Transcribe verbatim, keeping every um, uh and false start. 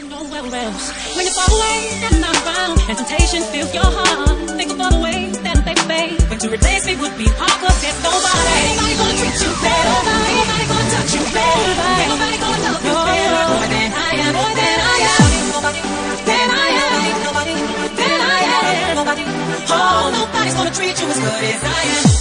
know well, well. When you fall away and I'm around, and temptation fills your heart, think of all the ways that they fade. But to replace me would be hard, cause there's nobody. Ain't nobody gonna treat you better. Ain't nobody gonna touch you better. Ain't nobody gonna love you better. More than I am, more than I am. Nobody, than I am. Nobody, than I am. Nobody, oh, nobody's gonna treat you as good as I am.